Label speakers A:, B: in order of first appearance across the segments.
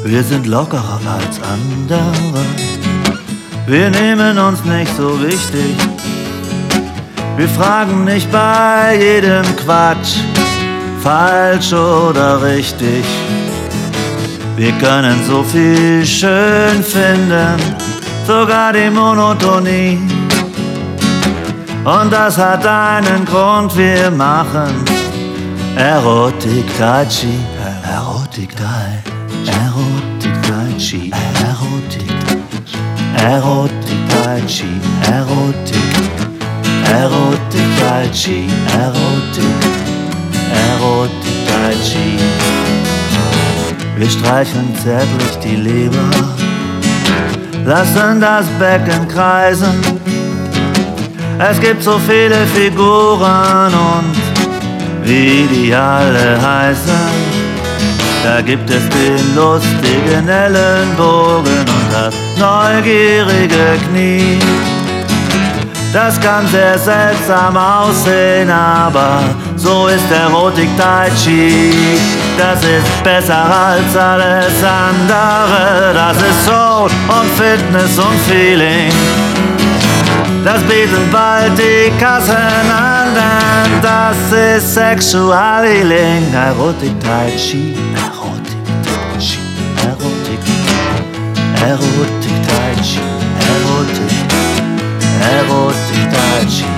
A: Wir sind lockerer als andere. Wir nehmen uns nicht so wichtig. Wir fragen nicht bei jedem Quatsch, falsch oder richtig. Wir können so viel schön finden, sogar die Monotonie. Und das hat einen Grund, wir machen Erotik Tai Chi, Erotik Tai, Erotik Tai Chi, Erotik Tai Chi, Erotik Tai Chi, Erotik Tai Chi. Wir streicheln zärtlich die Leber, lassen das Becken kreisen. Es gibt so viele Figuren und wie die alle heißen, da gibt es den lustigen Ellenbogen und das neugierige Knie. Das kann sehr seltsam aussehen, aber so ist Erotik Tai Chi. Das ist besser als alles andere. Das ist Soul und Fitness und Feeling. Das bieten bald die Kassen an, denn das ist Sexual Healing. Erotik Tai Chi, Erotik Tai Chi, Erotik Tai Chi, Erotik Tai Chi,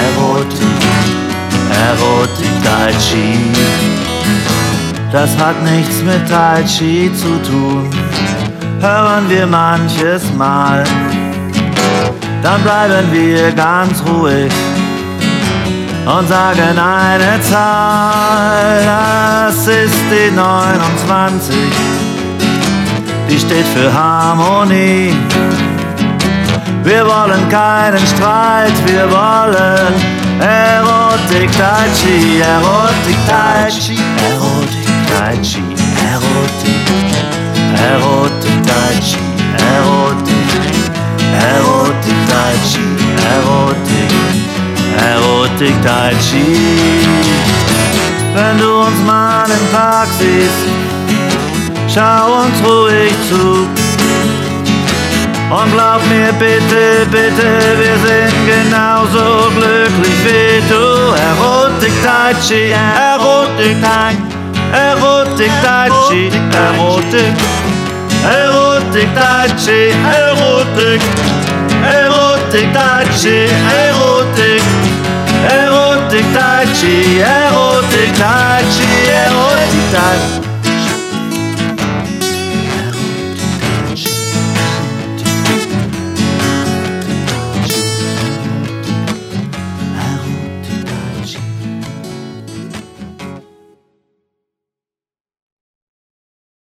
A: Erotik Tai Chi. Das hat nichts mit Tai Chi zu tun, hören wir manches Mal. Dann bleiben wir ganz ruhig und sagen eine Zahl. Das ist die 29, die steht für Harmonie. Wir wollen keinen Streit, wir wollen Erotik Tai Chi, Erotik Tai Chi, Erotik Tai Chi, Erotik Tai Chi, Erotik Tai Chi, Erotik Tai Chi. Wenn du uns mal im Park siehst, schau uns ruhig zu. Und glaub mir bitte, bitte, wir sind genauso glücklich wie du. Erotik Tai Chi, Erotik Tai, Erotik Tai Chi, Erotik, Erotik Tai Chi, Erotik, Erotik Tai Chi, Erotik, Erotik Tai Chi, Erotik Tai Chi, Erotik Tai Chi.